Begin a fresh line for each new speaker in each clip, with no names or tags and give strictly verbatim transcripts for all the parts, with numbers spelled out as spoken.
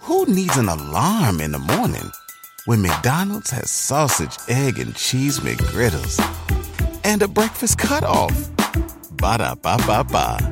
Who needs an alarm in the morning when McDonald's has sausage, egg, and cheese McGriddles and a breakfast cutoff? Ba-da-ba-ba-ba.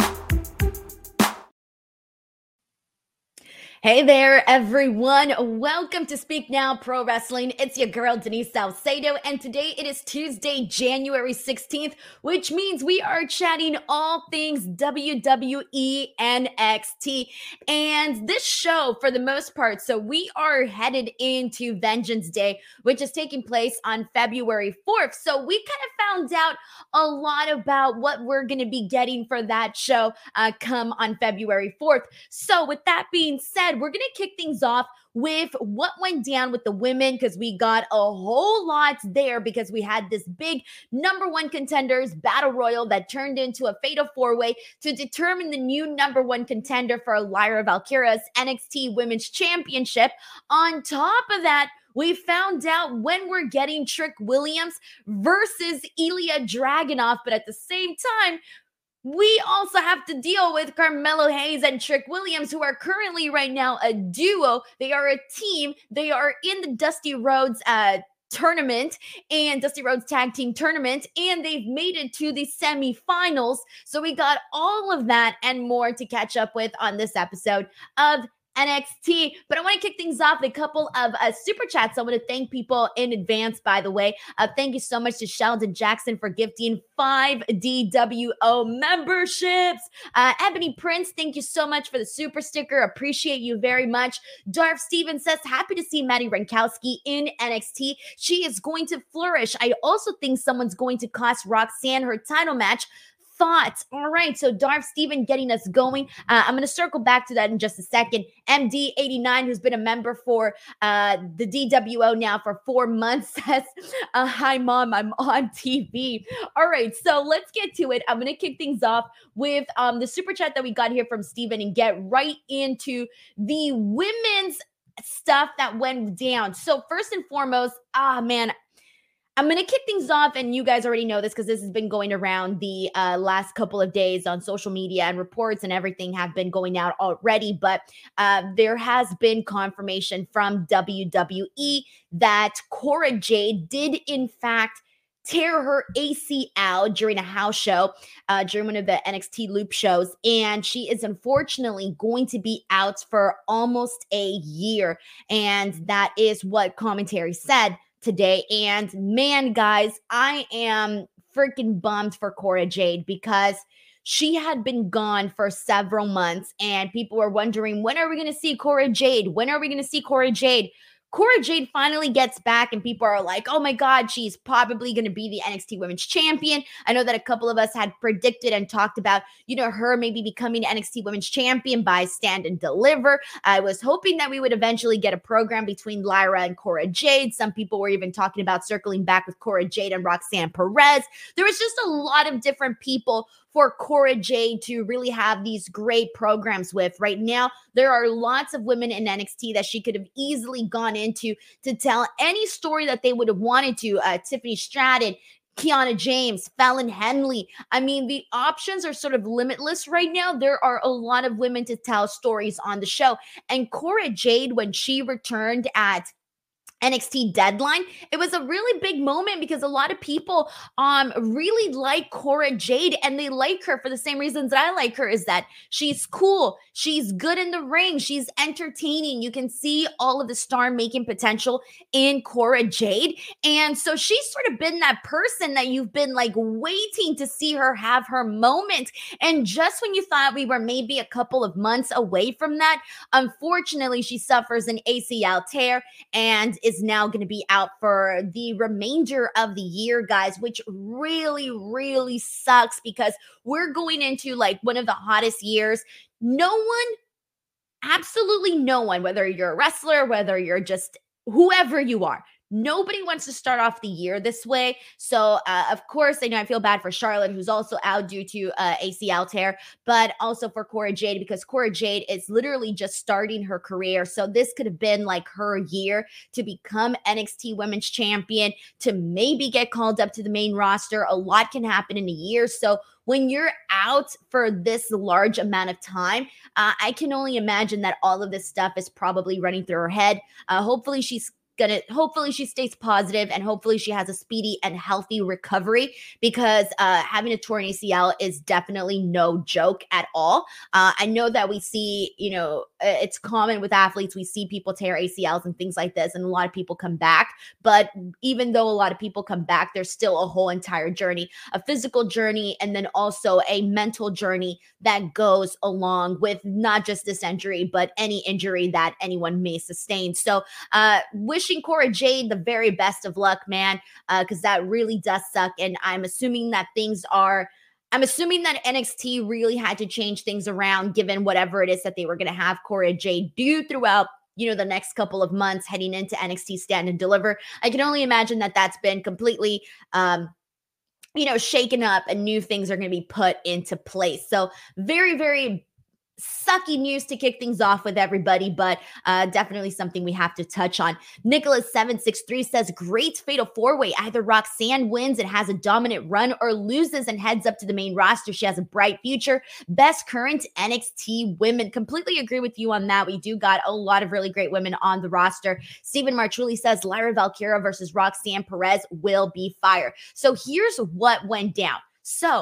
Hey there, everyone. Welcome to Speak Now Pro Wrestling. It's your girl, Denise Salcedo, and today it is Tuesday, January sixteenth, which means we are chatting all things W W E N X T. And this show, for the most part, so we are headed into Vengeance Day, which is taking place on February fourth. So we kind of found out a lot about what we're going to be getting for that show uh, come on February fourth. So with that being said, we're going to kick things off with what went down with the women, because we got a whole lot there, because we had this big number one contenders battle royal that turned into a fatal four-way to determine the new number one contender for Lyra Valkyria's N X T Women's Championship. On top of that, we found out when we're getting Trick Williams versus Ilya Dragunov, but at the same time, we also have to deal with Carmelo Hayes and Trick Williams, who are currently right now a duo. They are a team. They are in the Dusty Rhodes uh, tournament and Dusty Rhodes Tag Team Tournament, and they've made it to the semifinals. So we got all of that and more to catch up with on this episode of N X T. But I want to kick things off with a couple of uh, super chats. I want to thank people in advance, by the way. Uh, thank you so much to Sheldon Jackson for gifting five D W O memberships. Uh, Ebony Prince, thank you so much for the super sticker. Appreciate you very much. Darth Steven says, happy to see Maddie Rankowski in N X T. She is going to flourish. I also think someone's going to cost Roxanne her title match. Thoughts. All right, so Darth Steven getting us going. Uh, I'm going to circle back to that in just a second. M D eighty-nine, who's been a member for uh, the D W O now for four months, says, uh, hi, Mom, I'm on T V. All right, so let's get to it. I'm going to kick things off with um, the super chat that we got here from Steven and get right into the women's stuff that went down. So first and foremost, ah, man, I'm going to kick things off, and you guys already know this because this has been going around the uh, last couple of days on social media, and reports and everything have been going out already, but uh, there has been confirmation from W W E that Cora Jade did, in fact, tear her A C L during a house show, uh, during one of the N X T Loop shows, and she is unfortunately going to be out for almost a year, and that is what commentary said today. And man, guys, I am freaking bummed for Cora Jade, because she had been gone for several months and people were wondering, when are we going to see Cora Jade? When are we going to see Cora Jade? Cora Jade finally gets back, and people are like, oh my God, she's probably going to be the N X T Women's Champion. I know that a couple of us had predicted and talked about, you know, her maybe becoming N X T Women's Champion by Stand and Deliver. I was hoping that we would eventually get a program between Lyra and Cora Jade. Some people were even talking about circling back with Cora Jade and Roxanne Perez. There was just a lot of different people for Cora Jade to really have these great programs with. Right now, there are lots of women in N X T that she could have easily gone into to tell any story that they would have wanted to. Uh, Tiffany Stratton, Kiana James, Fallon Henley. I mean, the options are sort of limitless right now. There are a lot of women to tell stories on the show. And Cora Jade, when she returned at N X T Deadline, it was a really big moment because a lot of people um really like Cora Jade, and they like her for the same reasons that I like her, is that she's cool, she's good in the ring, she's entertaining. You can see all of the star-making potential in Cora Jade, and so she's sort of been that person that you've been like waiting to see her have her moment. And just when you thought we were maybe a couple of months away from that, unfortunately, she suffers an A C L tear and is now going to be out for the remainder of the year, guys, which really, really sucks, because we're going into like one of the hottest years. No one, absolutely no one, whether you're a wrestler, whether you're just whoever you are, Nobody wants to start off the year this way. So, uh, of course, I know I feel bad for Charlotte, who's also out due to uh, A C L tear, but also for Cora Jade, because Cora Jade is literally just starting her career. So this could have been like her year to become N X T Women's Champion, to maybe get called up to the main roster. A lot can happen in a year. So when you're out for this large amount of time, uh, I can only imagine that all of this stuff is probably running through her head. Uh, hopefully she's gonna hopefully she stays positive, and hopefully she has a speedy and healthy recovery, because uh having a torn A C L is definitely no joke at all. uh I know that we see, you know it's common with athletes, we see people tear A C Ls and things like this, and a lot of people come back. But even though a lot of people come back, there's still a whole entire journey, a physical journey, and then also a mental journey that goes along with not just this injury, but any injury that anyone may sustain. So uh wish Cora Jade the very best of luck, man, because uh, that really does suck. And I'm assuming that things are, I'm assuming that N X T really had to change things around, given whatever it is that they were going to have Cora Jade do throughout, you know, the next couple of months heading into N X T Stand and Deliver. I can only imagine that that's been completely, um, you know, shaken up, and new things are going to be put into place. So very, very sucky news to kick things off with, everybody, but uh, definitely something we have to touch on. Nicholas seven six three says, great fatal four-way. Either Roxanne wins and has a dominant run, or loses and heads up to the main roster. She has a bright future. Best current N X T women. Completely agree with you on that. We do got a lot of really great women on the roster. Stephen Marchuli says, Lyra Valkyria versus Roxanne Perez will be fire. So here's what went down. So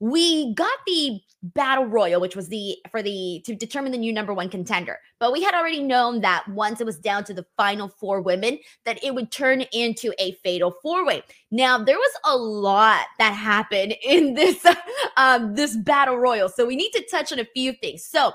we got the battle royal, which was the for the to determine the new number one contender. But we had already known that once it was down to the final four women, that it would turn into a fatal four-way. Now, there was a lot that happened in this um this battle royal, so we need to touch on a few things. So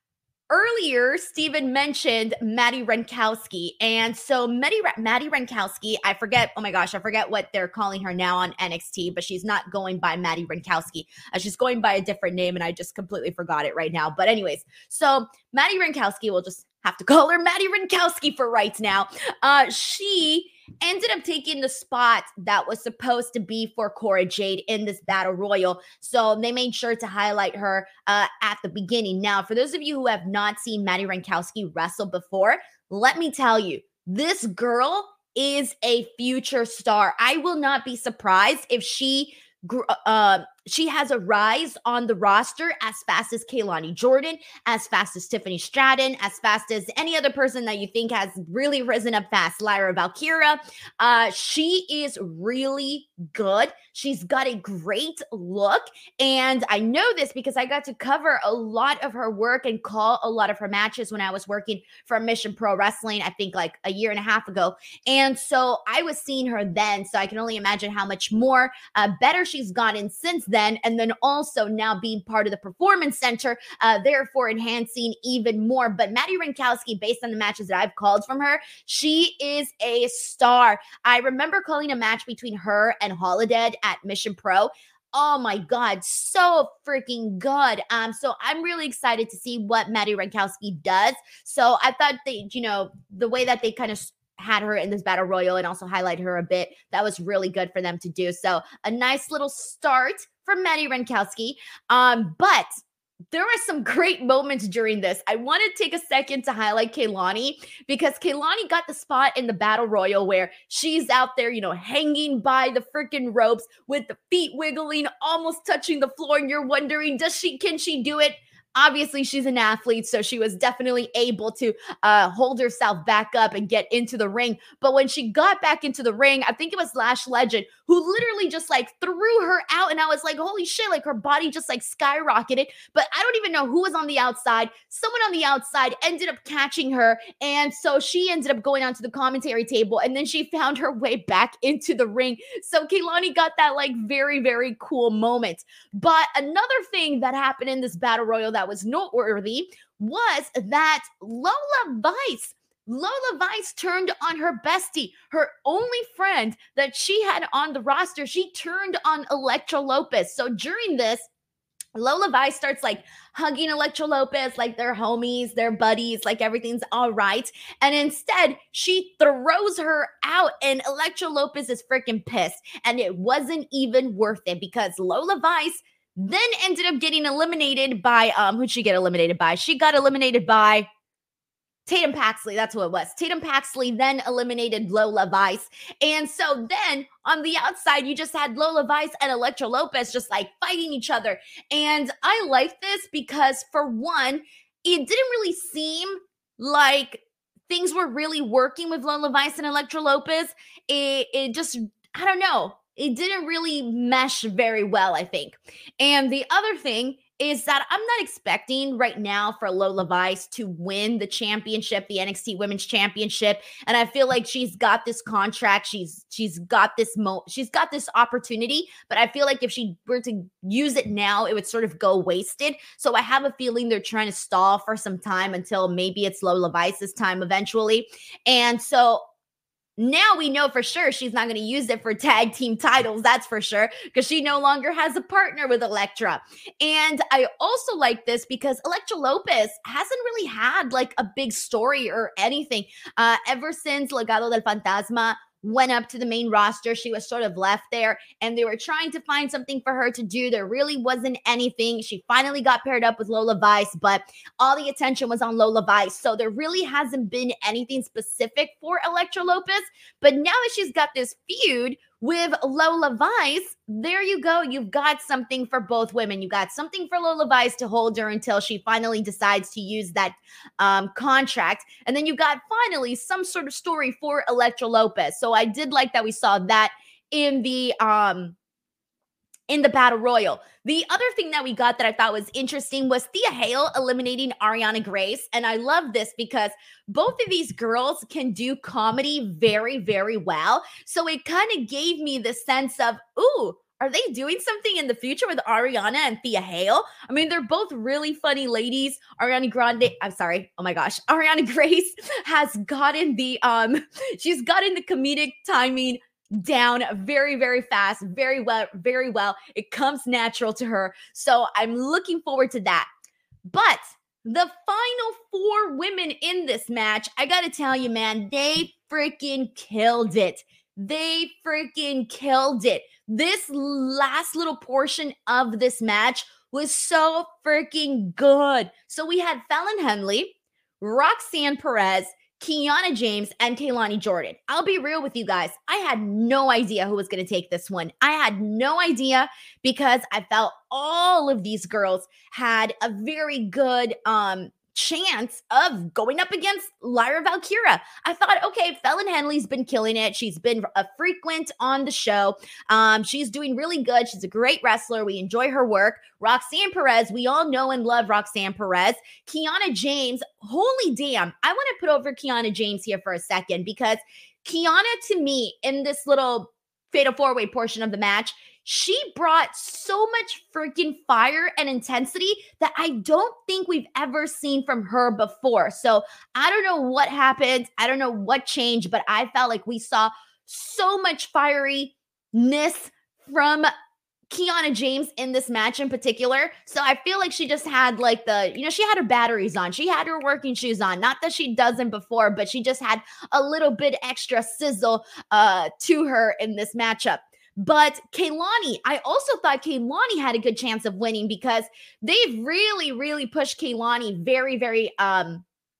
earlier, Steven mentioned Maddie Renkowski. And so Maddie, Maddie Renkowski, I forget, oh my gosh, I forget what they're calling her now on N X T, but she's not going by Maddie Renkowski. Uh, she's going by a different name, and I just completely forgot it right now. But anyways, so Maddie Renkowski, we'll just have to call her Maddie Renkowski for right now. Uh, she ended up taking the spot that was supposed to be for Cora Jade in this battle royal. So they made sure to highlight her uh, at the beginning. Now, for those of you who have not seen Maddie Renkowski wrestle before, let me tell you, this girl is a future star. I will not be surprised if she uh, she has a rise on the roster as fast as Kaylani Jordan, as fast as Tiffany Stratton, as fast as any other person that you think has really risen up fast. Lyra Valkyria. Uh, she is really good. She's got a great look. And I know this because I got to cover a lot of her work and call a lot of her matches when I was working for Mission Pro Wrestling, I think like a year and a half ago. And so I was seeing her then. So I can only imagine how much more uh, better she's gotten since then. Then, and then also now being part of the Performance Center, uh, therefore enhancing even more. But Maddie Renkowski, based on the matches that I've called from her, she is a star. I remember calling a match between her and Holiday at Mission Pro. Oh my God, so freaking good. Um, so I'm really excited to see what Maddie Renkowski does. So I thought they, you know, the way that they kind of had her in this battle royal and also highlight her a bit, that was really good for them to do. So a nice little start from Maddie Renkowski. Um, but there were some great moments during this. I want to take a second to highlight Kaylani, because Kaylani got the spot in the battle royal where she's out there, you know, hanging by the freaking ropes with the feet wiggling, almost touching the floor. And you're wondering, does she, can she do it? Obviously, she's an athlete, so she was definitely able to uh, hold herself back up and get into the ring. But when she got back into the ring, I think it was Lash Legend who literally just like threw her out. And I was like, holy shit, like her body just like skyrocketed. But I don't even know who was on the outside. Someone on the outside ended up catching her. And so she ended up going onto the commentary table, and then she found her way back into the ring. So Kaylani got that like very, very cool moment. But another thing that happened in this battle royal that was noteworthy was that Lola Vice, Lola Vice turned on her bestie, her only friend that she had on the roster. She turned on Elektra Lopez. So during this, Lola Vice starts like hugging Elektra Lopez like they're homies, they're buddies, like everything's all right. And instead, she throws her out, and Elektra Lopez is freaking pissed. And it wasn't even worth it because Lola Vice then ended up getting eliminated by, um, who'd she get eliminated by? She got eliminated by Tatum Paxley, that's who it was. Tatum Paxley then eliminated Lola Vice. And so then on the outside, you just had Lola Vice and Elektra Lopez just like fighting each other. And I like this because, for one, it didn't really seem like things were really working with Lola Vice and Elektra Lopez. It, it just, I don't know. It didn't really mesh very well, I think. And the other thing is that I'm not expecting right now for Lola Vice to win the championship, the N X T Women's Championship. And I feel like she's got this contract. She's she's got this mo she's got this opportunity, but I feel like if she were to use it now, it would sort of go wasted. So I have a feeling they're trying to stall for some time until maybe it's Lola Vice's time eventually. And so now we know for sure she's not going to use it for tag team titles. That's for sure, because she no longer has a partner with Elektra. And I also like this because Elektra Lopez hasn't really had like a big story or anything. Uh, ever since Legado del Fantasma went up to the main roster, she was sort of left there, and they were trying to find something for her to do. There really wasn't anything. She finally got paired up with Lola Vice, but all the attention was on Lola Vice. So there really hasn't been anything specific for Elektra Lopez. But now that she's got this feud with Lola Vice, there you go. You've got something for both women. You got something for Lola Vice to hold her until she finally decides to use that um, contract. And then you got finally some sort of story for Elektra Lopez. So I did like that we saw that in the um, in the Battle Royal. The other thing that we got that I thought was interesting was Thea Hale eliminating Ariana Grace. And I love this because both of these girls can do comedy very, very well. So it kind of gave me the sense of, ooh, are they doing something in the future with Ariana and Thea Hale? I mean, they're both really funny ladies. Ariana Grande, I'm sorry, oh my gosh. Ariana Grace has gotten the, um, she's gotten the comedic timing down very, very fast, very well, very well. It comes natural to her. So I'm looking forward to that. But the final four women in this match, I gotta tell you, man, they freaking killed it. They freaking killed it. This last little portion of this match was so freaking good. So we had Fallon Henley, Roxanne Perez, Kiana James, and Keilani Jordan. I'll be real with you guys. I had no idea who was going to take this one. I had no idea because I felt all of these girls had a very good um, chance of going up against Lyra Valkyria. I thought, okay, Fallon Henley's been killing it. She's been a frequent on the show. Um, she's doing really good. She's a great wrestler. We enjoy her work. Roxanne Perez, we all know and love Roxanne Perez. Kiana James, holy damn. I want to put over Kiana James here for a second because Kiana, to me, in this little fatal four-way portion of the match, she brought so much freaking fire and intensity that I don't think we've ever seen from her before. So I don't know what happened. I don't know what changed, but I felt like we saw so much fieriness from Kiana James in this match in particular. So I feel like she just had like the, you know, she had her batteries on. She had her working shoes on. Not that she doesn't before, but she just had a little bit extra sizzle uh, to her in this matchup. But Keilani, I also thought Keilani had a good chance of winning because they've really, really pushed Keilani very, very um,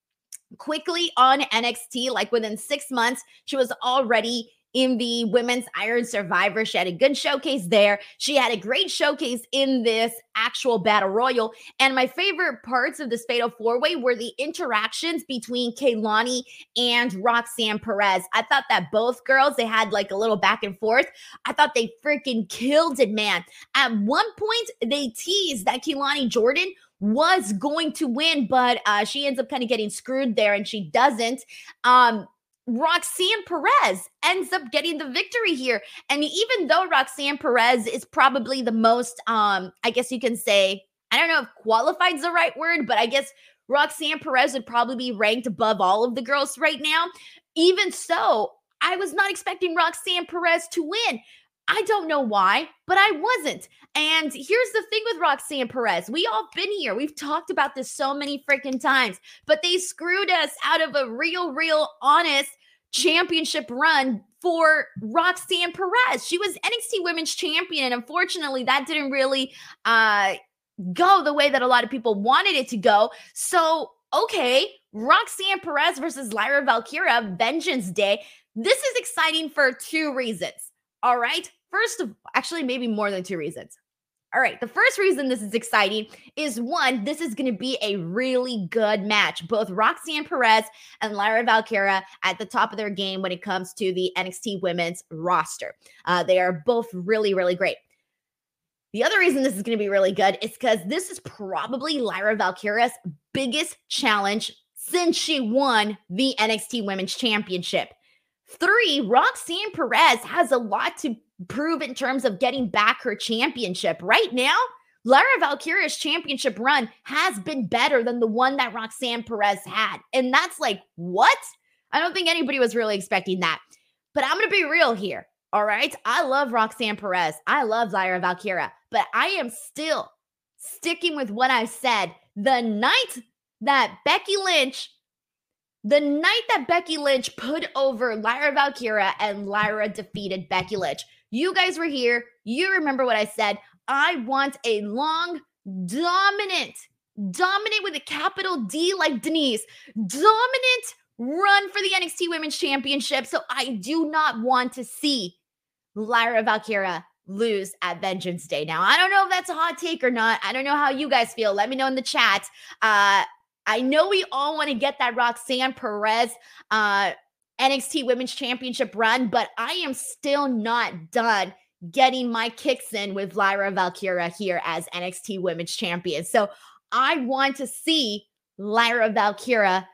quickly on N X T. Like within six months, she was already in the Women's Iron Survivor. She had a good showcase there. She had a great showcase in this actual Battle Royal. And my favorite parts of this Fatal four-Way were the interactions between Keilani and Roxanne Perez. I thought that both girls, they had like a little back and forth. I thought they freaking killed it, man. At one point, they teased that Keilani Jordan was going to win, but uh, she ends up kind of getting screwed there, and she doesn't. Um, Roxanne Perez ends up getting the victory here. And even though Roxanne Perez is probably the most, um, I guess you can say, I don't know if qualified is the right word, but I guess Roxanne Perez would probably be ranked above all of the girls right now. Even so, I was not expecting Roxanne Perez to win. I don't know why, but I wasn't. And here's the thing with Roxanne Perez. We all been here. We've talked about this so many freaking times, but they screwed us out of a real, real honest championship run for Roxanne Perez. She was N X T Women's Champion, and unfortunately, that didn't really uh, go the way that a lot of people wanted it to go. So, okay, Roxanne Perez versus Lyra Valkyria, Vengeance Day. This is exciting for two reasons. All right. First of actually, maybe more than two reasons. All right. The first reason this is exciting is one, this is going to be a really good match. Both Roxanne Perez and Lyra Valkyria at the top of their game when it comes to the N X T women's roster. Uh, they are both really, really great. The other reason this is going to be really good is because this is probably Lyra Valkyria's biggest challenge since she won the N X T Women's Championship. Three, Roxanne Perez has a lot to prove in terms of getting back her championship. Right now, Lyra Valkyria's championship run has been better than the one that Roxanne Perez had. And that's like, what? I don't think anybody was really expecting that. But I'm going to be real here, all right? I love Roxanne Perez. I love Lyra Valkyria. But I am still sticking with what I said. The night that Becky Lynch The night that Becky Lynch put over Lyra Valkyria and Lyra defeated Becky Lynch. You guys were here. You remember what I said. I want a long, dominant, dominant with a capital D like Denise, dominant run for the N X T Women's Championship. So I do not want to see Lyra Valkyria lose at Vengeance Day. Now, I don't know if that's a hot take or not. I don't know how you guys feel. Let me know in the chat. Uh, I know we all want to get that Roxanne Perez uh, N X T Women's Championship run, but I am still not done getting my kicks in with Lyra Valkyria here as N X T Women's Champion. So I want to see Lyra Valkyria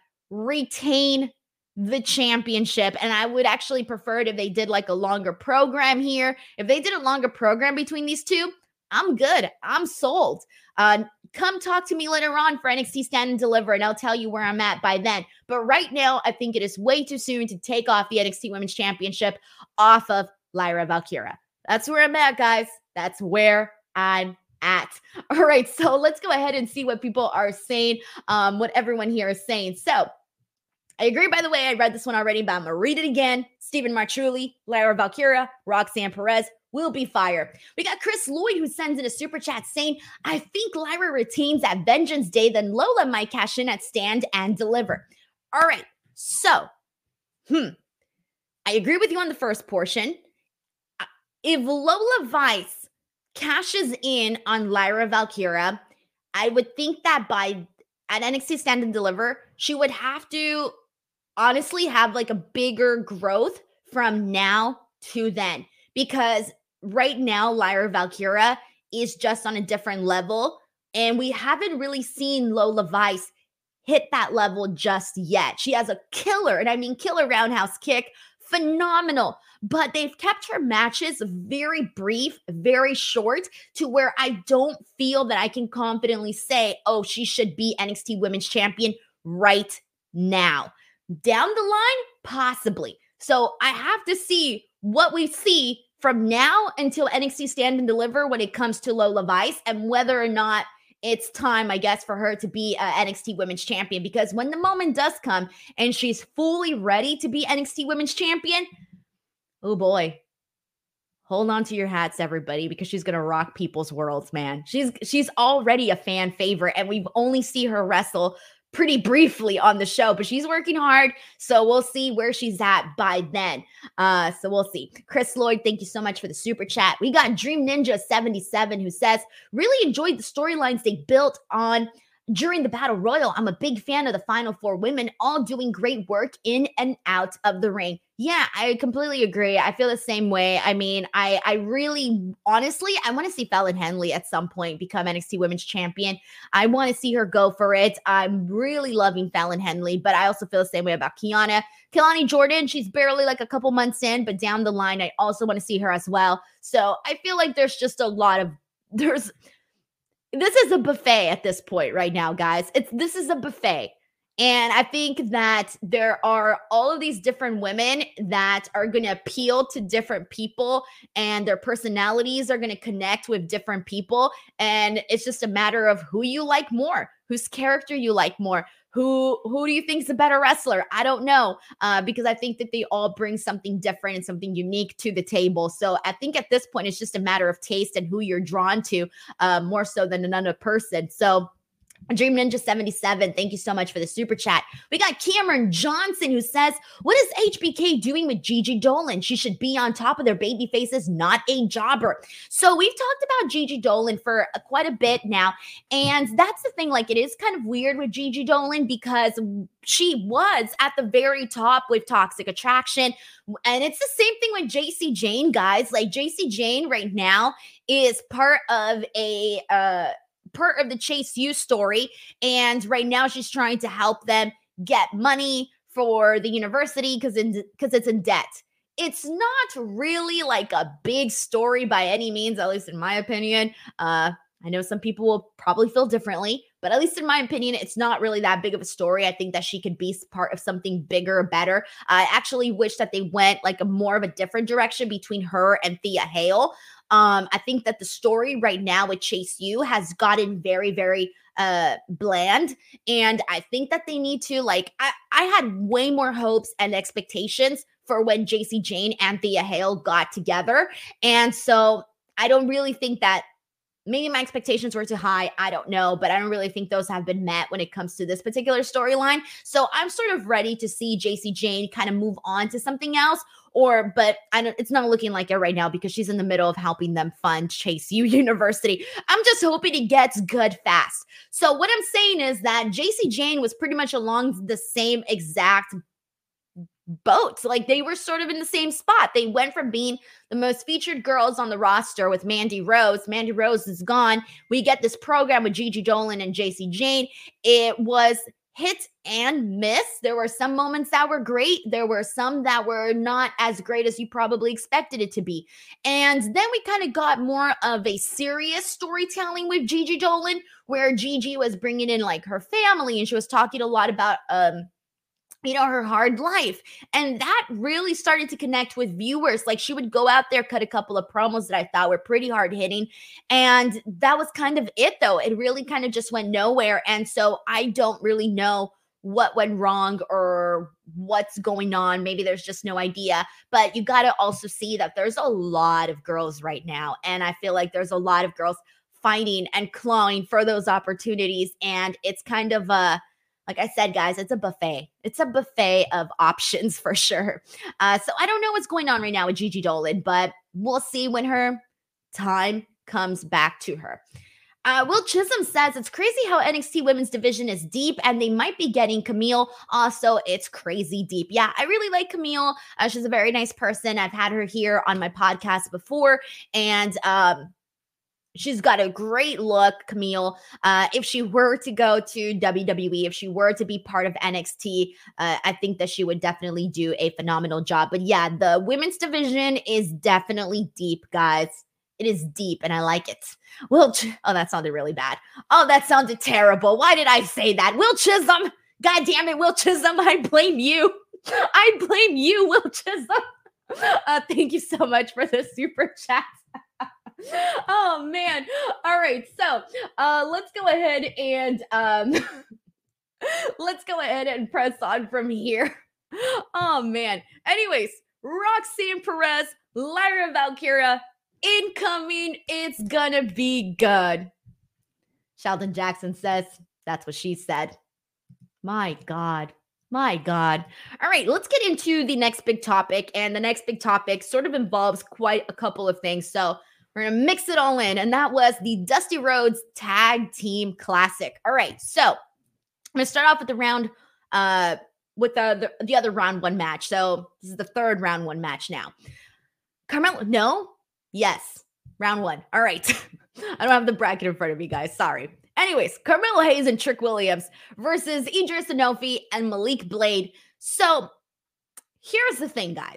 retain the championship, and I would actually prefer it if they did like a longer program here. If they did a longer program between these two, I'm good. I'm sold. Uh, come talk to me later on for N X T Stand and Deliver, and I'll tell you where I'm at by then. But right now, I think it is way too soon to take off the N X T Women's Championship off of Lyra Valkyria. That's where I'm at, guys. That's where I'm at. All right, so let's go ahead and see what people are saying, um, what everyone here is saying. So I agree, by the way, I read this one already, but I'm going to read it again. Stephen Martrulli, Lyra Valkyria, Roxanne Perez will be fire. We got Chris Lloyd who sends in a super chat saying, I think Lyra retains at Vengeance Day, then Lola might cash in at Stand and Deliver. All right, so, hmm, I agree with you on the first portion. If Lola Vice cashes in on Lyra Valkyria, I would think that by at N X T Stand and Deliver, she would have to honestly have like a bigger growth from now to then, because right now Lyra Valkyria is just on a different level, and we haven't really seen Lola Vice hit that level just yet. She has a killer, and I mean killer roundhouse kick, phenomenal, but they've kept her matches very brief, very short, to where I don't feel that I can confidently say, oh, she should be N X T Women's Champion right now. Down the line, possibly. So I have to see what we see from now until N X T Stand and Deliver when it comes to Lola Vice, and whether or not it's time, I guess, for her to be uh, N X T Women's Champion. Because when the moment does come and she's fully ready to be N X T Women's Champion, oh boy, hold on to your hats, everybody, because she's going to rock people's worlds, man. She's she's already a fan favorite, and we've only seen her wrestle pretty briefly on the show, but she's working hard, so we'll see where she's at by then. Uh, so we'll see. Chris Lloyd, thank you so much for the super chat. We got Dream Ninja seventy-seven who says, really enjoyed the storylines they built on during the Battle Royal. I'm a big fan of the Final Four women, all doing great work in and out of the ring. Yeah, I completely agree. I feel the same way. I mean, I I really, honestly, I want to see Fallon Henley at some point become N X T Women's Champion. I want to see her go for it. I'm really loving Fallon Henley, but I also feel the same way about Kiana. Kelani Jordan, she's barely like a couple months in, but down the line, I also want to see her as well. So I feel like there's just a lot of, there's, this is a buffet at this point right now, guys. It's This is a buffet. And I think that there are all of these different women that are going to appeal to different people, and their personalities are going to connect with different people. And it's just a matter of who you like more, whose character you like more. Who who do you think is a better wrestler? I don't know, uh, because I think that they all bring something different and something unique to the table. So I think at this point, it's just a matter of taste and who you're drawn to, uh, more so than another person. So Dream Ninja seventy-seven, thank you so much for the super chat. We got Cameron Johnson who says, what is H B K doing with Gigi Dolan? She should be on top of their baby faces, not a jobber. So we've talked about Gigi Dolan for uh, quite a bit now. And that's the thing, like it is kind of weird with Gigi Dolan because she was at the very top with Toxic Attraction. And it's the same thing with J C Jane, guys. Like J C Jane right now is part of a, uh, part of the Chase U story. And right now she's trying to help them get money for the university because because it's in debt. It's not really like a big story by any means, at least in my opinion. Uh, I know some people will probably feel differently, but at least in my opinion, it's not really that big of a story. I think that she could be part of something bigger or better. I actually wish that they went like a more of a different direction between her and Thea Hale. Um, I think that the story right now with Chase U has gotten very, very uh bland. And I think that they need to like, I, I had way more hopes and expectations for when J C Jane and Thea Hale got together. And so I don't really think that maybe my expectations were too high. I don't know, but I don't really think those have been met when it comes to this particular storyline. So I'm sort of ready to see J C Jane kind of move on to something else. Or, but I don't, it's not looking like it right now because she's in the middle of helping them fund Chase U University. I'm just hoping it gets good fast. So what I'm saying is that J C Jane was pretty much along the same exact boat. Like they were sort of in the same spot. They went from being the most featured girls on the roster with Mandy Rose. Mandy Rose is gone. We get this program with Gigi Dolan and J C Jane. It was hit and miss. There were some moments that were great. There were some that were not as great as you probably expected it to be. And then we kind of got more of a serious storytelling with Gigi Dolan, where Gigi was bringing in like her family and she was talking a lot about, um, you know, her hard life. And that really started to connect with viewers. Like she would go out there, cut a couple of promos that I thought were pretty hard hitting. And that was kind of it though. It really kind of just went nowhere. And so I don't really know what went wrong or what's going on. Maybe there's just no idea, but you got to also see that there's a lot of girls right now. And I feel like there's a lot of girls fighting and clawing for those opportunities. And it's kind of a, like I said, guys, it's a buffet. It's a buffet of options for sure. Uh, so I don't know what's going on right now with Gigi Dolan, but we'll see when her time comes back to her. Uh, Will Chisholm says, it's crazy how N X T women's division is deep and they might be getting Camille. Also, it's crazy deep. Yeah, I really like Camille. Uh, she's a very nice person. I've had her here on my podcast before. And, um, she's got a great look, Camille. Uh, if she were to go to W W E, if she were to be part of N X T, uh, I think that she would definitely do a phenomenal job. But yeah, the women's division is definitely deep, guys. It is deep, and I like it. Will, Ch- oh, that sounded really bad. Oh, that sounded terrible. Why did I say that? Will Chisholm, God damn it, Will Chisholm, I blame you. I blame you, Will Chisholm. Uh, thank you so much for the super chat. Oh man. All right. So uh let's go ahead and um let's go ahead and press on from here. Oh man. Anyways, Roxanne Perez, Lyra Valkyria, incoming. It's gonna be good. Sheldon Jackson says that's what she said. My God. My God. All right, let's get into the next big topic. And the next big topic sort of involves quite a couple of things. So we're going to mix it all in. And that was the Dusty Rhodes Tag Team Classic. All right. So I'm going to start off with the round, uh, with the, the, the other round one match. So this is the third round one match now. Carmelo, no? Yes. Round one. All right. I don't have the bracket in front of me, guys. Sorry. Anyways, Carmelo Hayes and Trick Williams versus Idris Sanofi and Malik Blade. So here's the thing, guys.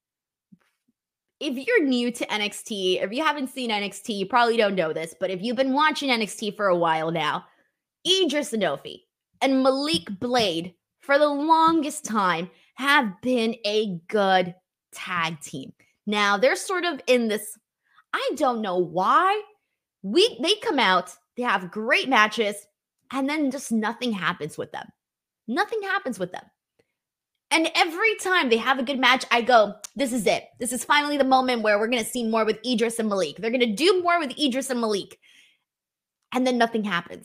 If you're new to N X T, if you haven't seen N X T, you probably don't know this, but if you've been watching N X T for a while now, Idris Sanofi, and Malik Blade, for the longest time, have been a good tag team. Now, they're sort of in this, I don't know why. We They come out, they have great matches, and then just nothing happens with them. Nothing happens with them. And every time they have a good match, I go, this is it. This is finally the moment where we're going to see more with Idris and Malik. They're going to do more with Idris and Malik. And then nothing happens.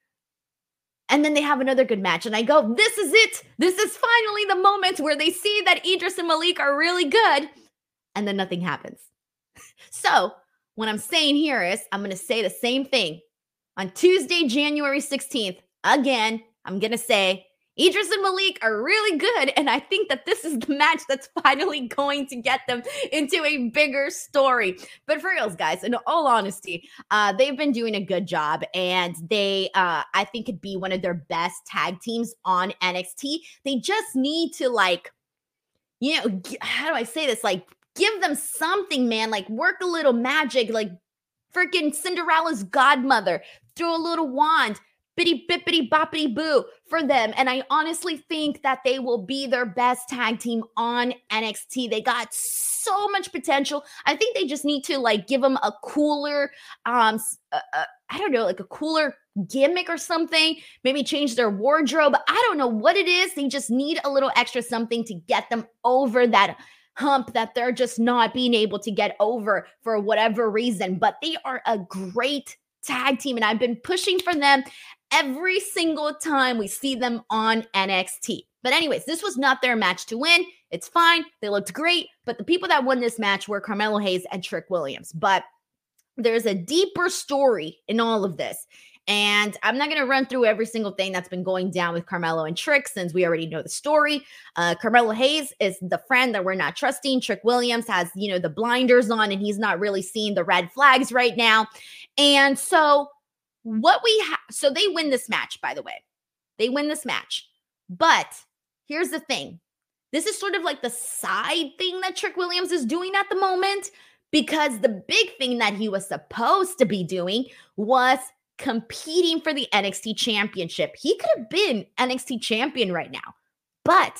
And then they have another good match. And I go, this is it. This is finally the moment where they see that Idris and Malik are really good. And then nothing happens. So what I'm saying here is I'm going to say the same thing. On Tuesday, January sixteenth, again, I'm going to say Idris and Malik are really good, and I think that this is the match that's finally going to get them into a bigger story. But for reals, guys, in all honesty, uh, they've been doing a good job, and they, uh, I think, could be one of their best tag teams on N X T. They just need to, like, you know, how do I say this? Like, give them something, man. Like, work a little magic, like freaking Cinderella's godmother. Throw a little wand. Bitty bippity boppity boo for them. And I honestly think that they will be their best tag team on N X T. They got so much potential. I think they just need to like give them a cooler, um, uh, uh, I don't know, like a cooler gimmick or something. Maybe change their wardrobe. I don't know what it is. They just need a little extra something to get them over that hump that they're just not being able to get over for whatever reason. But they are a great tag team, and I've been pushing for them every single time we see them on N X T. But anyways, this was not their match to win. It's fine. They looked great. But the people that won this match were Carmelo Hayes and Trick Williams. But there's a deeper story in all of this. And I'm not going to run through every single thing that's been going down with Carmelo and Trick since we already know the story. Uh, Carmelo Hayes is the friend that we're not trusting. Trick Williams has, you know, the blinders on and he's not really seeing the red flags right now. And so what we have, so they win this match, by the way. They win this match. But here's the thing. This is sort of like the side thing that Trick Williams is doing at the moment, because the big thing that he was supposed to be doing was competing for the N X T championship. He could have been N X T champion right now, but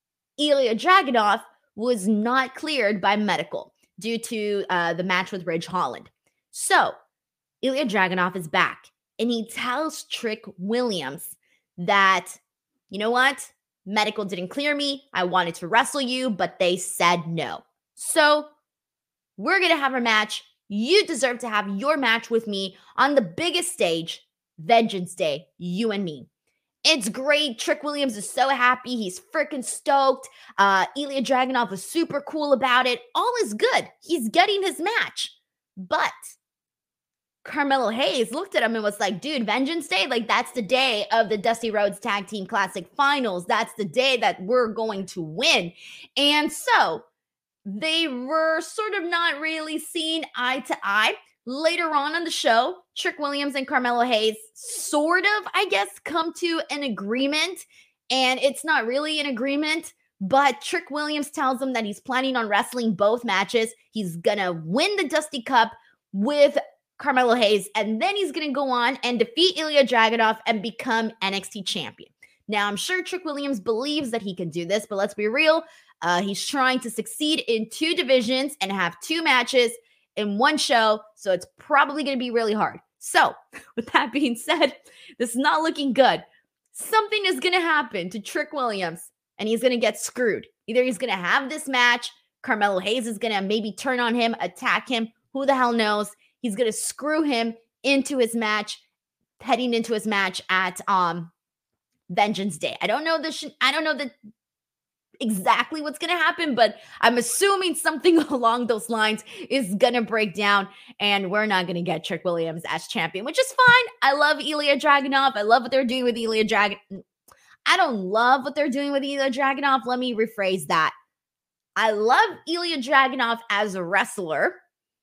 Ilya Dragunov was not cleared by medical due to uh, the match with Ridge Holland. So Ilya Dragunov is back, and he tells Trick Williams that, you know what? Medical didn't clear me. I wanted to wrestle you, but they said no. So we're going to have a match. You deserve to have your match with me on the biggest stage, Vengeance Day, you and me. It's great. Trick Williams is so happy. He's freaking stoked. Uh, Ilya Dragunov was super cool about it. All is good. He's getting his match. But Carmelo Hayes looked at him and was like, dude, Vengeance Day, like that's the day of the Dusty Rhodes Tag Team Classic Finals. That's the day that we're going to win. And so they were sort of not really seen eye to eye. Later on in the show, Trick Williams and Carmelo Hayes sort of, I guess, come to an agreement. And it's not really an agreement, but Trick Williams tells him that he's planning on wrestling both matches. He's going to win the Dusty Cup with Carmelo Hayes, and then he's going to go on and defeat Ilya Dragunov and become N X T champion. Now, I'm sure Trick Williams believes that he can do this, but let's be real. Uh, he's trying to succeed in two divisions and have two matches in one show, so it's probably going to be really hard. So, with that being said, this is not looking good. Something is going to happen to Trick Williams, and he's going to get screwed. Either he's going to have this match, Carmelo Hayes is going to maybe turn on him, attack him, who the hell knows. He's going to screw him into his match, heading into his match at um, Vengeance Day. I don't know the sh- I don't know the exactly what's going to happen, but I'm assuming something along those lines is going to break down, and we're not going to get Trick Williams as champion, which is fine. I love Ilya Dragunov. I love what they're doing with Ilya Dragunov. I don't love what they're doing with Ilya Dragunov. Let me rephrase that. I love Ilya Dragunov as a wrestler,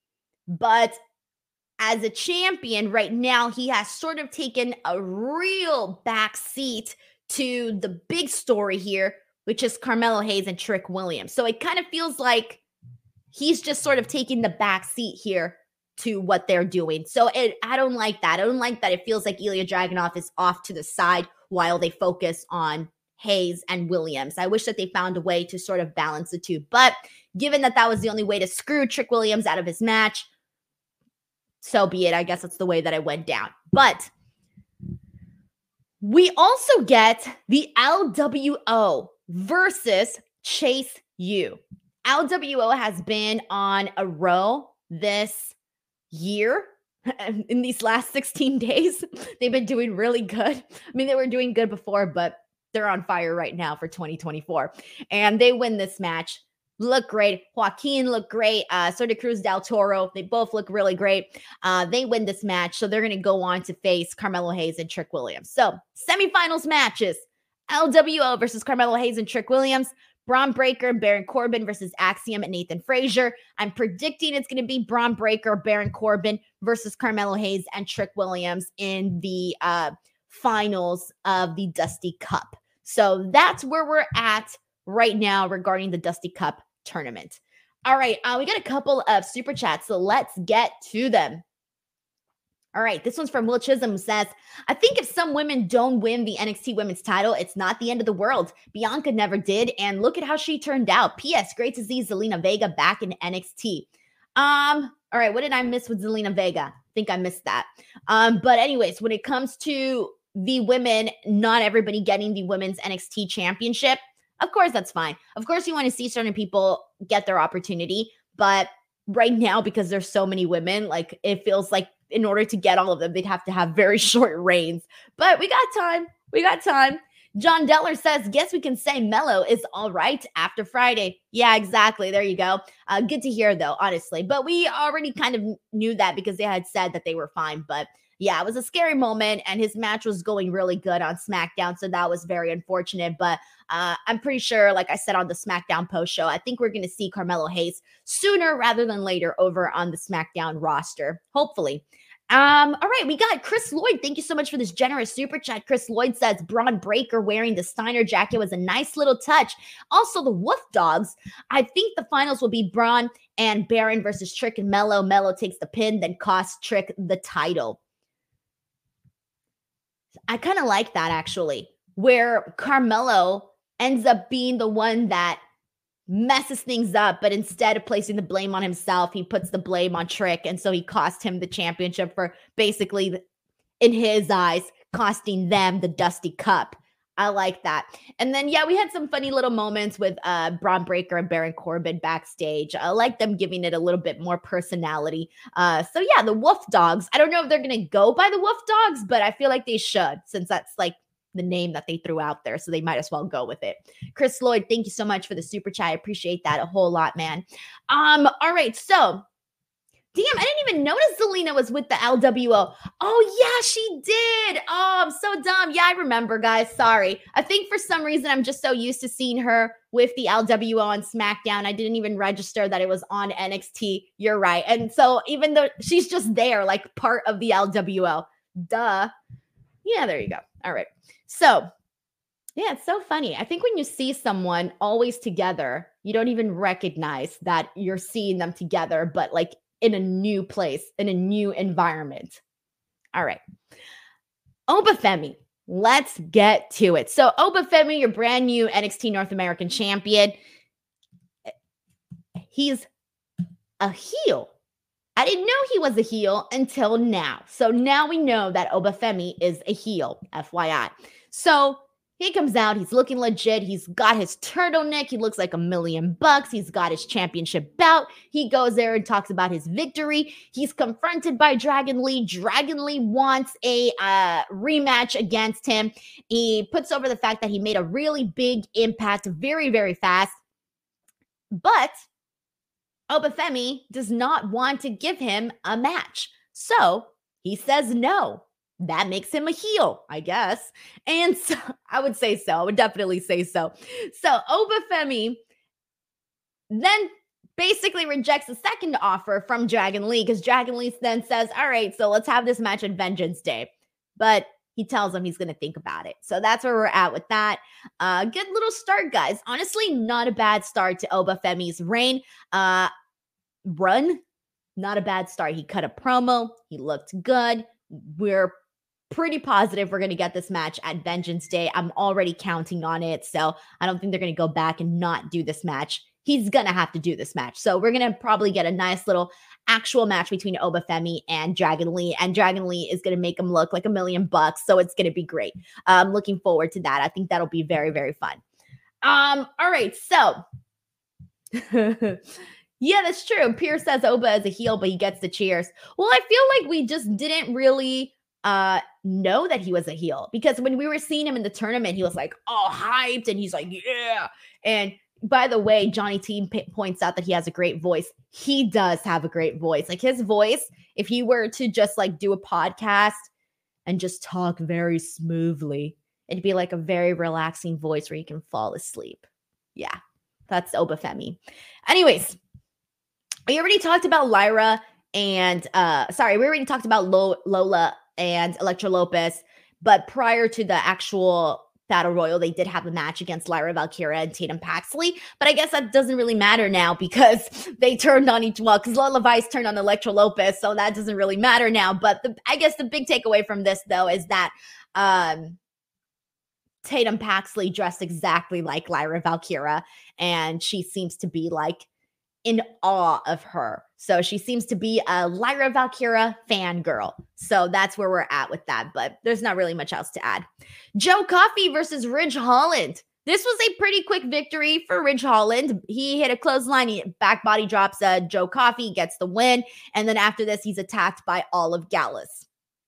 but as a champion right now, he has sort of taken a real back seat to the big story here, which is Carmelo Hayes and Trick Williams. So it kind of feels like he's just sort of taking the back seat here to what they're doing. So it, I don't like that. I don't like that it feels like Ilya Dragunov is off to the side while they focus on Hayes and Williams. I wish that they found a way to sort of balance the two. But given that that was the only way to screw Trick Williams out of his match, so be it. I guess that's the way that it went down. But we also get the L W O versus Chase U. L W O has been on a roll this year. In these last sixteen days, they've been doing really good. I mean, they were doing good before, but they're on fire right now for twenty twenty-four. And they win this match. Look great. Joaquin looked great. Uh, so did Cruz del Toro. They both look really great. Uh, they win this match. So they're going to go on to face Carmelo Hayes and Trick Williams. So semifinals matches. L W O versus Carmelo Hayes and Trick Williams. Braun Breaker, Baron Corbin versus Axiom and Nathan Frazier. I'm predicting it's going to be Braun Breaker, Baron Corbin versus Carmelo Hayes and Trick Williams in the uh, finals of the Dusty Cup. So that's where we're at right now regarding the Dusty Cup tournament. All right, uh, we got a couple of super chats, so let's get to them. All right, this one's from Will Chisholm, who says, I think if some women don't win the N X T women's title, it's not the end of the world. Bianca never did, and look at how she turned out. P S. Great to see Zelina Vega back in N X T. Um, all right, what did I miss with Zelina Vega? I think I missed that. Um, but anyways, when it comes to the women, not everybody getting the women's N X T championship, of course, that's fine. Of course, you want to see certain people get their opportunity, but right now, because there's so many women, like it feels like in order to get all of them, they'd have to have very short reigns. But we got time. We got time. John Deller says, guess we can say Mello is all right after Friday. Yeah, exactly. There you go. Uh, good to hear, though, honestly. But we already kind of knew that because they had said that they were fine. But yeah, it was a scary moment, and his match was going really good on SmackDown, so that was very unfortunate. But uh, I'm pretty sure, like I said on the SmackDown post show, I think we're going to see Carmelo Hayes sooner rather than later over on the SmackDown roster, hopefully. Um, all right, we got Chris Lloyd. Thank you so much for this generous super chat. Chris Lloyd says, Braun Breaker wearing the Steiner jacket was a nice little touch. Also, the Wolf Dogs. I think the finals will be Braun and Baron versus Trick and Mello. Mello takes the pin, then costs Trick the title. I kind of like that, actually, where Carmelo ends up being the one that messes things up, but instead of placing the blame on himself, he puts the blame on Trick, and so he cost him the championship for basically, in his eyes, costing them the Dusty Cup. I like that. And then, yeah, we had some funny little moments with uh, Braun Breaker and Baron Corbin backstage. I like them giving it a little bit more personality. Uh, so, yeah, the Wolf Dogs. I don't know if they're going to go by the Wolf Dogs, but I feel like they should, since that's like the name that they threw out there. So they might as well go with it. Chris Lloyd, thank you so much for the super chat. I appreciate that a whole lot, man. Um, all right, so damn, I didn't even notice Zelina was with the L W O. Oh, yeah, she did. Oh, I'm so dumb. Yeah, I remember, guys. Sorry. I think for some reason I'm just so used to seeing her with the L W O on SmackDown. I didn't even register that it was on N X T. You're right. And so even though she's just there, like part of the L W O. Duh. Yeah, there you go. All right. So, yeah, it's so funny. I think when you see someone always together, you don't even recognize that you're seeing them together, but like in a new place, in a new environment. All right. Obafemi, let's get to it. So Obafemi, your brand new N X T North American champion. He's a heel. I didn't know he was a heel until now. So now we know that Obafemi is a heel, F Y I. So he comes out, he's looking legit. He's got his turtleneck. He looks like a million bucks. He's got his championship belt. He goes there and talks about his victory. He's confronted by Dragon Lee. Dragon Lee wants a uh, rematch against him. He puts over the fact that he made a really big impact very, very fast. But Obafemi does not want to give him a match. So he says no. That makes him a heel, I guess. And so I would say so. I would definitely say so. So Obafemi then basically rejects the second offer from Dragon Lee because Dragon Lee then says, all right, so let's have this match on Vengeance Day. But he tells him he's going to think about it. So that's where we're at with that. Uh, good little start, guys. Honestly, not a bad start to Obafemi's reign. Uh, run, not a bad start. He cut a promo. He looked good. We're pretty positive we're going to get this match at Vengeance Day. I'm already counting on it. So I don't think they're going to go back and not do this match. He's going to have to do this match. So we're going to probably get a nice little actual match between Obafemi and Dragon Lee. And Dragon Lee is going to make him look like a million bucks. So it's going to be great. I'm looking forward to that. I think that'll be very, very fun. Um, all right. So yeah, that's true. Pierce says Oba is a heel, but he gets the cheers. Well, I feel like we just didn't really uh, know that he was a heel, because when we were seeing him in the tournament, he was like all hyped and he's like, yeah. And by the way, Johnny T p- points out that he has a great voice. He does have a great voice. Like his voice, if he were to just like do a podcast and just talk very smoothly, it'd be like a very relaxing voice where you can fall asleep. Yeah, that's Obafemi. Anyways, we already talked about Lyra and, uh, sorry, we already talked about Lo- Lola and Elektra Lopez, but prior to the actual Battle Royal, they did have a match against Lyra Valkyria and Tatum Paxley, but I guess that doesn't really matter now because they turned on each one, because Lola Vice turned on Elektra Lopez, so that doesn't really matter now. But the, I guess the big takeaway from this, though, is that um, Tatum Paxley dressed exactly like Lyra Valkyria, and she seems to be like in awe of her. So she seems to be a Lyra Valkyria fangirl. So that's where we're at with that, but there's not really much else to add. Joe Coffey versus Ridge Holland. This was a pretty quick victory for Ridge Holland. He hit a clothesline, he back body drops uh, Joe Coffey, gets the win, and then after this, he's attacked by Olive Gallus.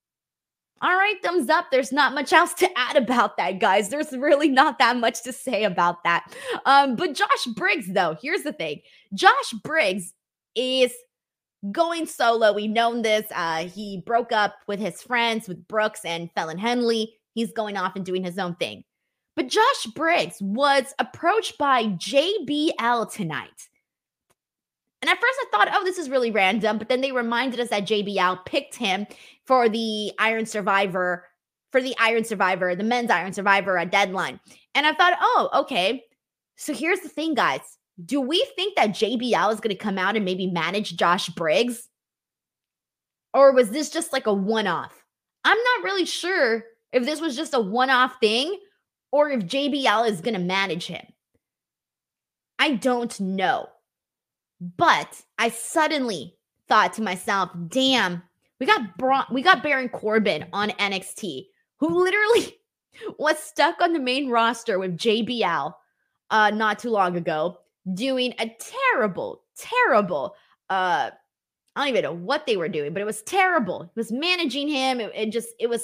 All right, thumbs up. There's not much else to add about that, guys. There's really not that much to say about that. Um, but Josh Briggs, though, here's the thing. Josh Briggs is going solo. We've known this. Uh, he broke up with his friends, with Brooks and Fallon Henley. He's going off and doing his own thing. But Josh Briggs was approached by J B L tonight. And at first I thought, oh, this is really random. But then they reminded us that J B L picked him for the Iron Survivor, for the Iron Survivor, the men's Iron Survivor at Deadline. And I thought, oh, okay. So here's the thing, guys. Do we think that J B L is going to come out and maybe manage Josh Briggs? Or was this just like a one-off? I'm not really sure if this was just a one-off thing or if J B L is going to manage him. I don't know. But I suddenly thought to myself, damn, we got Bra- we got Baron Corbin on N X T, who literally was stuck on the main roster with J B L uh, not too long ago, doing a terrible, terrible, uh, I don't even know what they were doing, but it was terrible. It was managing him. It, it just, it was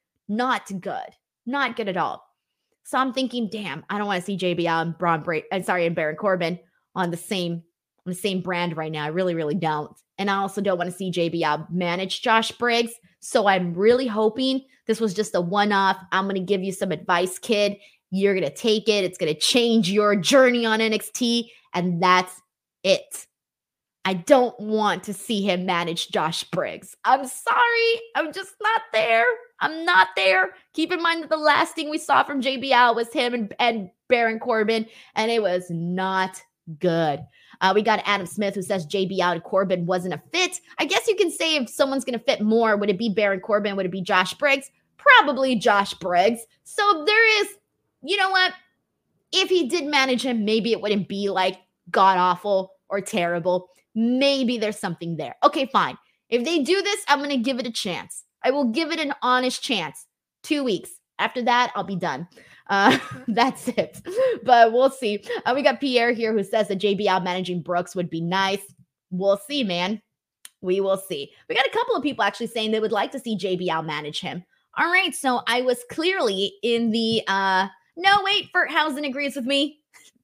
not good. Not good at all. So I'm thinking, damn, I don't want to see J B L and Braun Bra- I'm sorry, and Baron Corbin on the same on the same brand right now. I really, really don't. And I also don't want to see J B L manage Josh Briggs. So I'm really hoping this was just a one-off. I'm going to give you some advice, kid. You're going to take it. It's going to change your journey on N X T. And that's it. I don't want to see him manage Josh Briggs. I'm sorry. I'm just not there. I'm not there. Keep in mind that the last thing we saw from J B L was him and, and Baron Corbin, and it was not good. Uh, we got Adam Smith who says J B L and Corbin wasn't a fit. I guess you can say if someone's going to fit more, would it be Baron Corbin? Would it be Josh Briggs? Probably Josh Briggs. So there is, you know what? If he did manage him, maybe it wouldn't be like god-awful or terrible. Maybe there's something there. Okay, fine. If they do this, I'm going to give it a chance. I will give it an honest chance. Two weeks. After that, I'll be done. Uh, that's it. But we'll see. Uh, we got Pierre here who says that J B L managing Brooks would be nice. We'll see, man. We will see. We got a couple of people actually saying they would like to see J B L manage him. All right. So I was clearly in the, uh, no, wait, Furthausen agrees with me.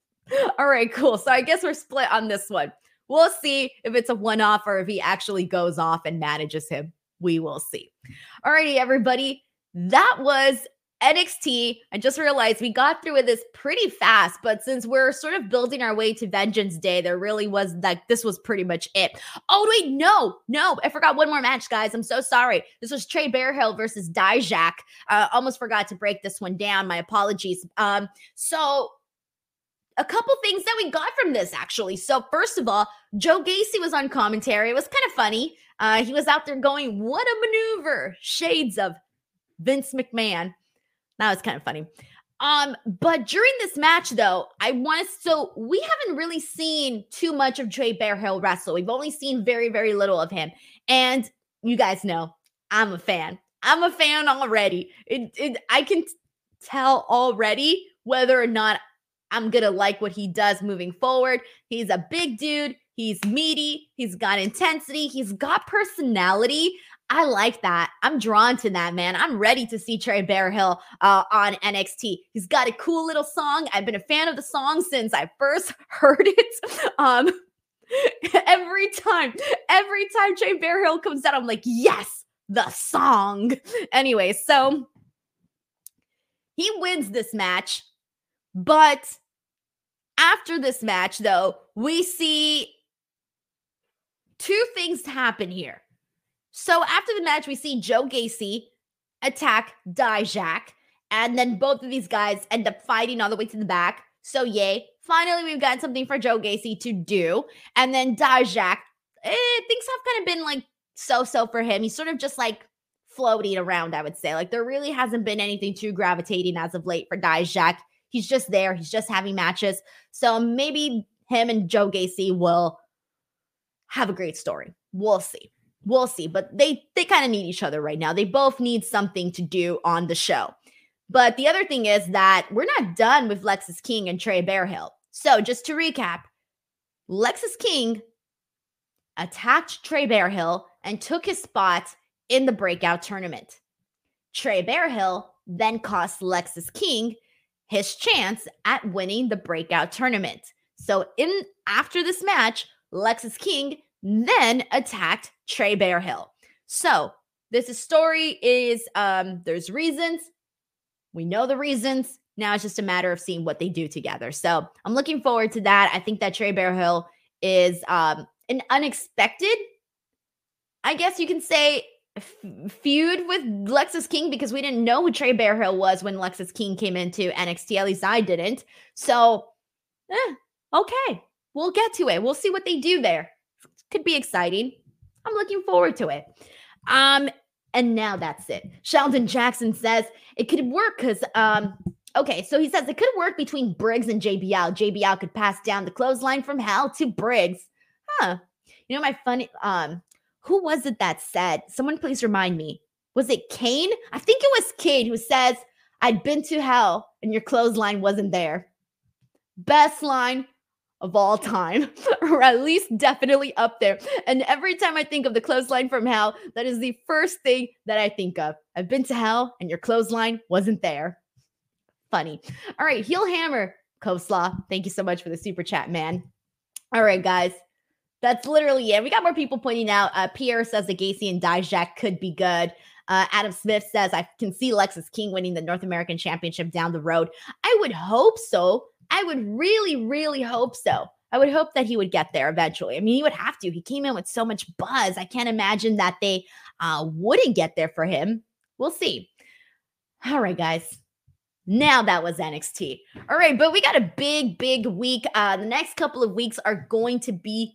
All right, cool. So I guess we're split on this one. We'll see if it's a one-off or if he actually goes off and manages him. We will see. All righty, everybody. That was N X T. I just realized we got through with this pretty fast, but since we're sort of building our way to Vengeance Day, there really was like, this was pretty much it. Oh, wait, no, no, I forgot one more match, guys. I'm so sorry. This was Trey Bearhill versus Dijak. Uh, almost forgot to break this one down. My apologies. Um, so a couple things that we got from this, actually. So first of all, Joe Gacy was on commentary. It was kind of funny. Uh, he was out there going, what a maneuver. Shades of Vince McMahon. That was kind of funny. Um, but during this match, though, I want to, so we haven't really seen too much of Trey Bearhill wrestle. We've only seen very, very little of him. And you guys know, I'm a fan. I'm a fan already. It, it, I can t- tell already whether or not I'm going to like what he does moving forward. He's a big dude. He's meaty. He's got intensity. He's got personality. I like that. I'm drawn to that, man. I'm ready to see Trey Bearhill uh, on N X T. He's got a cool little song. I've been a fan of the song since I first heard it. Um, every time, every time Trey Bearhill comes out, I'm like, yes, the song. Anyway, so he wins this match. But after this match, though, we see two things happen here. So after the match, we see Joe Gacy attack Dijak, and then both of these guys end up fighting all the way to the back. So yay, finally we've got something for Joe Gacy to do. And then Dijak, eh, things have kind of been like so-so for him. He's sort of just like floating around, I would say. Like there really hasn't been anything too gravitating as of late for Dijak. He's just there. He's just having matches. So maybe him and Joe Gacy will have a great story. We'll see. We'll see, but they they kind of need each other right now. They both need something to do on the show. But the other thing is that we're not done with Lexis King and Trey Bearhill. So just to recap, Lexis King attacked Trey Bearhill and took his spot in the breakout tournament. Trey Bearhill then cost Lexis King his chance at winning the breakout tournament. So in after this match, Lexis King then attacked Trey Bearhill. So this story is, um, there's reasons. We know the reasons. Now it's just a matter of seeing what they do together. So I'm looking forward to that. I think that Trey Bearhill is um, an unexpected, I guess you can say, f- feud with Lexis King, because we didn't know who Trey Bearhill was when Lexis King came into N X T. At least I didn't. So, eh, okay, we'll get to it. We'll see what they do there. Could be exciting. I'm looking forward to it. Um, and now that's it. Sheldon Jackson says it could work because, um, okay, so he says it could work between Briggs and J B L. J B L could pass down the clothesline from hell to Briggs. Huh. You know, my funny, um, who was it that said, someone please remind me, was it Kane? I think it was Kane who says, I'd been to hell and your clothesline wasn't there. Best line of all time, or at least definitely up there. And every time I think of the clothesline from hell, that is the first thing that I think of. I've been to hell and your clothesline wasn't there. Funny. All right, Heel Hammer, Coleslaw. Thank you so much for the super chat, man. All right, guys. That's literally it. We got more people pointing out. Uh, Pierre says that Gacy and Dijak could be good. Uh, Adam Smith says, I can see Lexis King winning the North American Championship down the road. I would hope so. I would really, really hope so. I would hope that he would get there eventually. I mean, he would have to. He came in with so much buzz. I can't imagine that they uh, wouldn't get there for him. We'll see. All right, guys. Now that was N X T. All right, but we got a big, big week. Uh, the next couple of weeks are going to be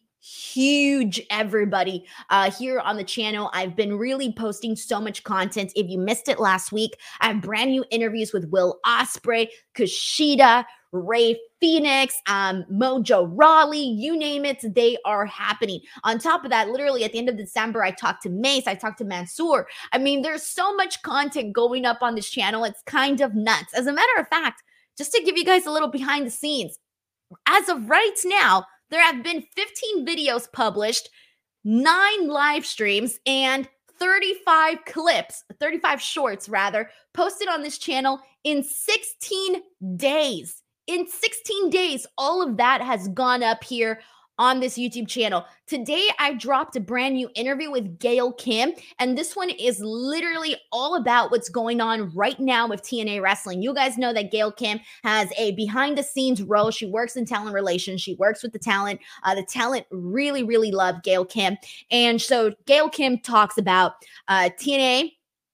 huge, everybody. Uh, here on the channel, I've been really posting so much content. If you missed it last week, I have brand new interviews with Will Ospreay, Kushida, Ray Phoenix, um, Mojo Rawley, you name it, they are happening. On top of that, literally at the end of December, I talked to Mace, I talked to Mansoor. I mean, there's so much content going up on this channel. It's kind of nuts. As a matter of fact, just to give you guys a little behind the scenes, as of right now, there have been fifteen videos published, nine live streams, and thirty-five clips, thirty-five shorts rather, posted on this channel in sixteen days. In sixteen days, all of that has gone up here on this YouTube channel. Today, I dropped a brand new interview with Gail Kim, and this one is literally all about what's going on right now with T N A Wrestling. You guys know that Gail Kim has a behind-the-scenes role. She works in talent relations. She works with the talent. Uh, the talent really, really love Gail Kim. And so Gail Kim talks about uh, T N A,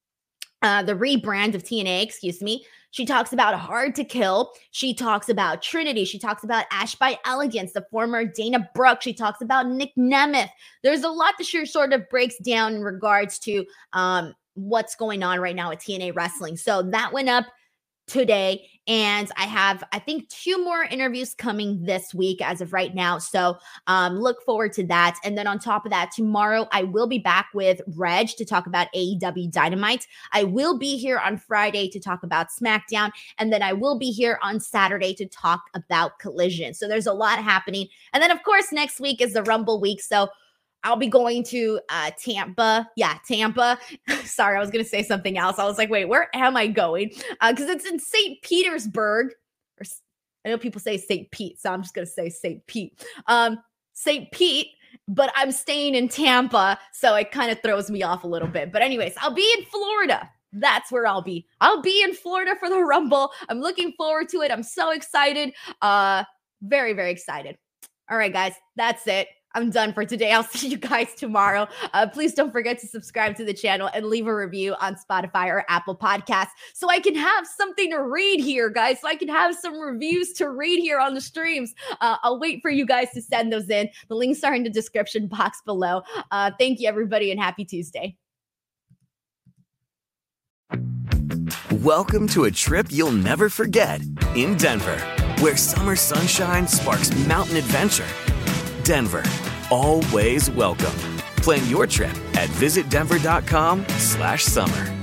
uh, the rebrand of T N A, excuse me. She talks about Hard to Kill. She talks about Trinity. She talks about Ash by Elegance, the former Dana Brooke. She talks about Nick Nemeth. There's a lot that she sort of breaks down in regards to um, what's going on right now at T N A Wrestling. So that went up today, and I have, I think, two more interviews coming this week as of right now. So um, look forward to that. And then on top of that, tomorrow I will be back with Reg to talk about A E W Dynamite. I will be here on Friday to talk about SmackDown, and then I will be here on Saturday to talk about Collision. So there's a lot happening. And then, of course, next week is the Rumble week. So I'll be going to uh, Tampa. Yeah, Tampa. Sorry, I was going to say something else. I was like, wait, where am I going? Because uh, it's in Saint Petersburg. Or I know people say Saint Pete, so I'm just going to say Saint Pete. Um, Saint Pete, but I'm staying in Tampa, so it kind of throws me off a little bit. But anyways, I'll be in Florida. That's where I'll be. I'll be in Florida for the Rumble. I'm looking forward to it. I'm so excited. Uh, very, very excited. All right, guys, that's it. I'm done for today. I'll see you guys tomorrow. Uh, please don't forget to subscribe to the channel and leave a review on Spotify or Apple Podcasts so I can have something to read here, guys, so I can have some reviews to read here on the streams. Uh, I'll wait for you guys to send those in. The links are in the description box below. Uh, thank you, everybody, and happy Tuesday.
Welcome to a trip you'll never forget in Denver, where summer sunshine sparks mountain adventure. Denver, always welcome. Plan your trip at visit denver dot com slash summer.